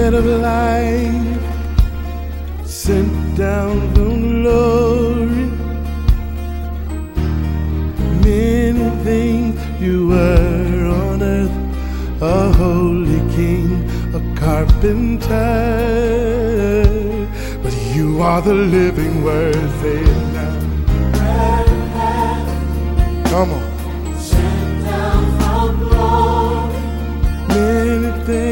bread of life sent down from glory. Many things you were on earth, a holy king, a carpenter, but you are the living word. Say it now. Come on. Sent down from glory. Many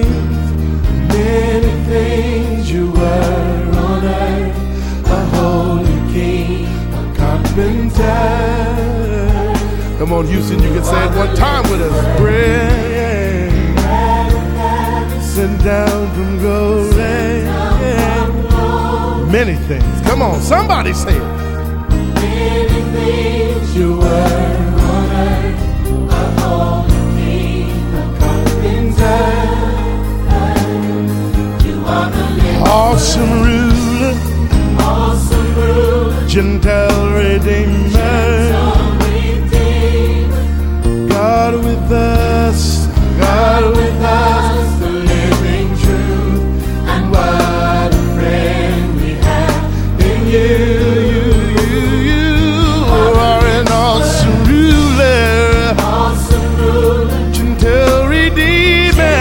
things you were on earth, a holy king, a carpenter. Come on, Houston, you can say it one time with us. Bread sent down from glory. Many things. Come on, somebody say it. Many things you were on earth, a holy king, a carpenter. You are the living Awesome ruler, Gentile redeemer. God with us, the living truth, and what a friend we have in you. You are an awesome ruler, Gentile redeemer.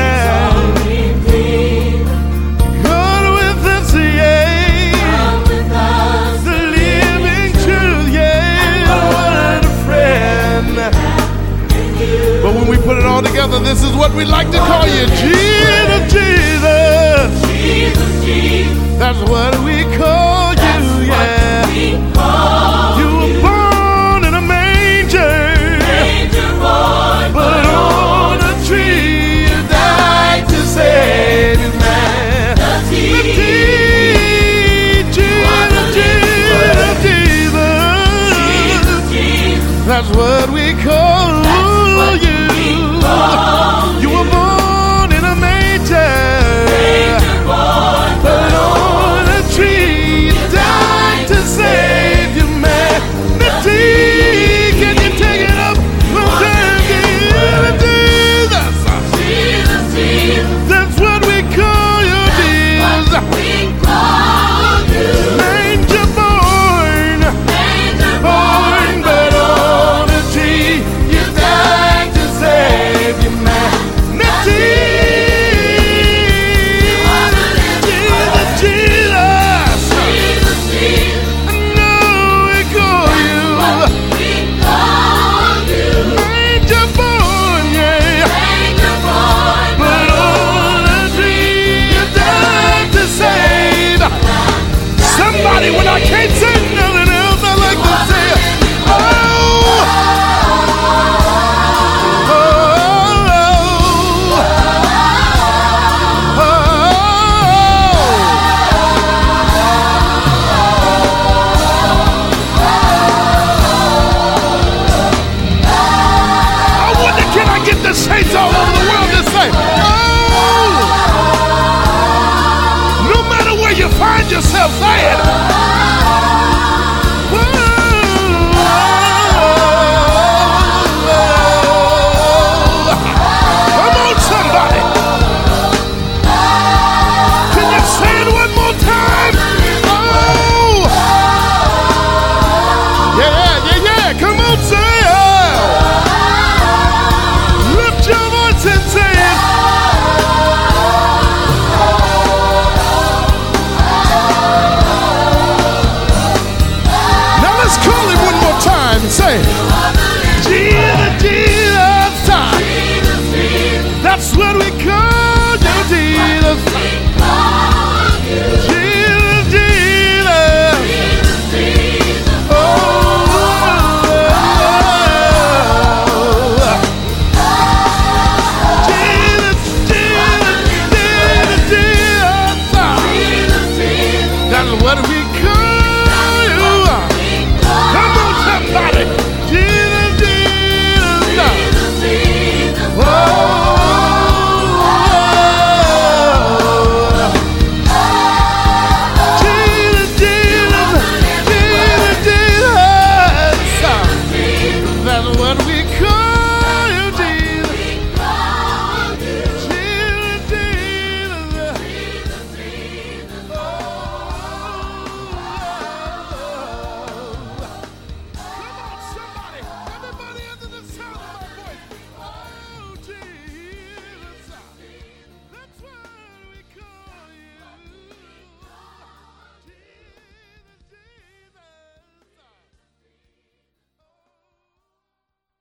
God with us, yeah, the living truth, yeah, what a friend. But when we put it all together, this is what we like to call you. Jesus, Jesus. That's what we call you, yeah. You were born in a manger, but on a tree you died to save his man. Jesus. That's what we call you. You were born in a manger, but on a tree you died to save your humanity. Can you take it up from there? Jesus. That's what we call you, Jesus. Manger born, but on a tree you died to save your humanity. Jesus. I know we call you manger born, yeah. But on a tree you died to save somebody. When I can't say nothing else, I like to say it. Oh, oh, oh, I wonder, can I get the saints all over the world to say, oh, no matter where you find yourself, say it.